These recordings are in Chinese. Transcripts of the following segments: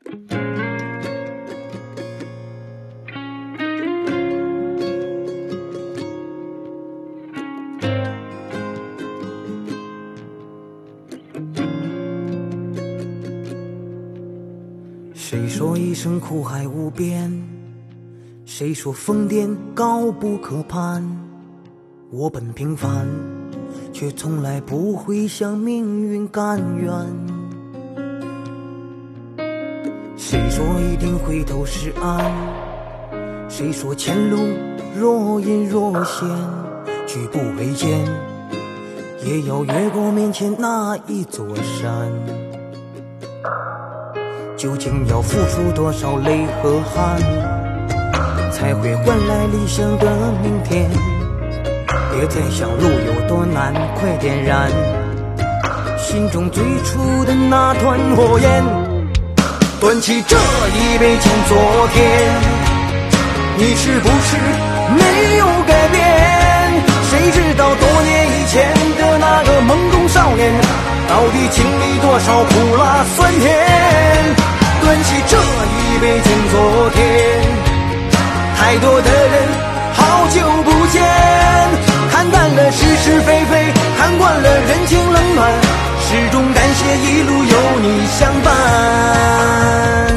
谁说一生苦海无边？谁说疯癫高不可攀？我本平凡，却从来不会向命运甘愿。谁说一定回头是岸？谁说前路若隐若现？举步维艰，也要越过面前那一座山。究竟要付出多少泪和汗，才会换来理想的明天？别再想路有多难，快点燃心中最初的那团火焰。端起这一杯敬昨天，你是不是没有改变？谁知道多年以前的那个懵懂少年，到底经历多少苦辣酸甜？端起这一杯敬昨天，太多的人好久不见，看淡了是是非非，看惯了人情冷暖，始终感谢一路有你相伴。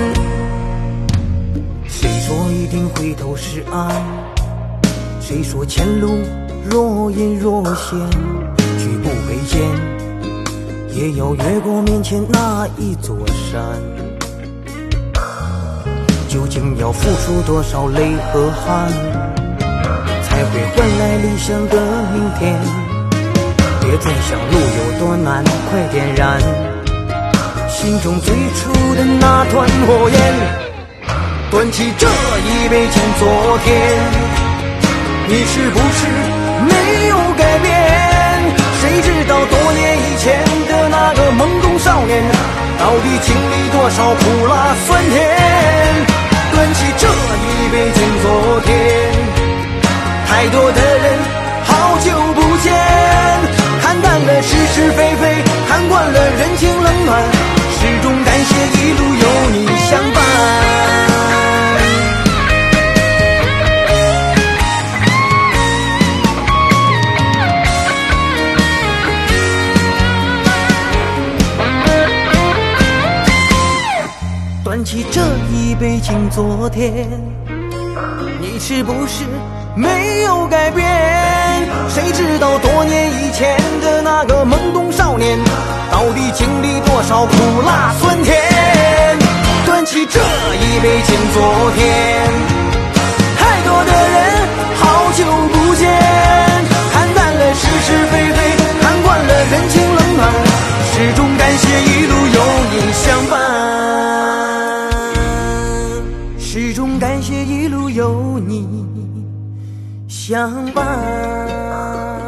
谁说一定回头是岸？谁说前路若隐若现？举步维艰，也要越过面前那一座山。究竟要付出多少泪和汗，才会换来理想的明天？别再想路有多难，快点燃心中最初的那团火焰。端起这一杯敬昨天，你是不是没有改变？谁知道多年以前的那个懵懂少年，到底经历多少苦辣酸甜？端起这一杯敬昨天，太多的人好久不见，看淡了是是非非，看惯了人情冷暖，始终感谢一路有你相伴。端起这一杯敬昨天，你是不是没有改变？谁知道多年以前的那个懵懂少年，到底经历多少苦辣酸甜？端起这一杯敬昨天，太多的人好久不见，看淡了是是非非，看惯了人情冷暖，始终感谢一路有你相伴。始终感谢一路有你相伴。